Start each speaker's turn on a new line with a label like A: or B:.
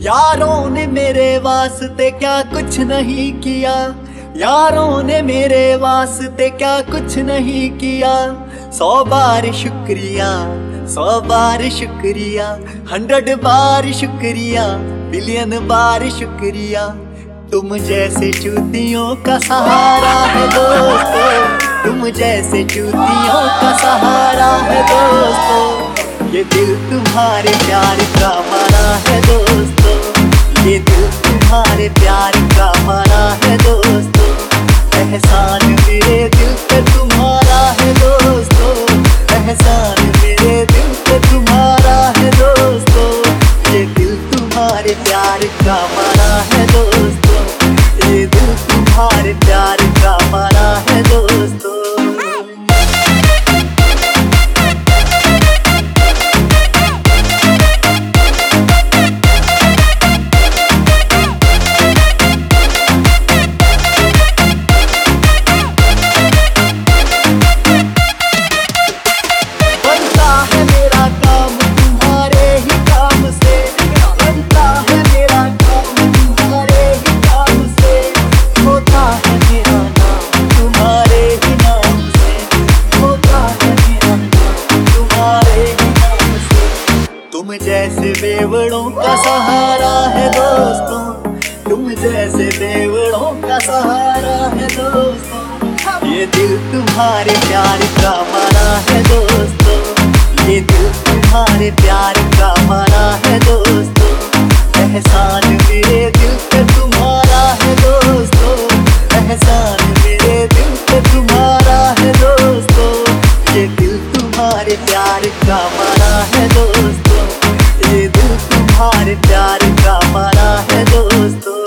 A: यारों ने मेरे वास्ते क्या कुछ नहीं किया, यारों ने मेरे वास्ते क्या कुछ नहीं किया। 100 बार शुक्रिया, 100 बार शुक्रिया, 100 बार शुक्रिया, बिलियन बार शुक्रिया। तुम जैसे चूतियों का सहारा है दोस्तों, तुम जैसे चूतियों का सहारा है दोस्तों। ये दिल तुम्हारे प्यार का मरा है दोस्तों, ये दिल तुम्हारे प्यार का मरा है दोस्तों। एहसान मेरे दिल पे तुम्हारा है दोस्तों, एहसान मेरे दिल पे तुम्हारा है दोस्तों। ये दिल तुम्हारे प्यार का मरा है दोस्तों, ये दिल तुम्हारे प्यार का मरा है दोस्तों। तुम जैसे बेवड़ों का सहारा है दोस्तों, तुम जैसे बेवड़ों का सहारा है दोस्तों। ये दिल तुम्हारे प्यार का मरा है दोस्तों, ये दिल तुम्हारे प्यार का मरा है दोस्तों। एहसान मेरे दिल पे तुम्हारा है दोस्तों, एहसान मेरे दिल पे तुम्हारा है दोस्तों। ये दिल तुम्हारे प्यार का मरा है दोस्तों, ये दिल तुम्हारे प्यार का मरा है दोस्तों।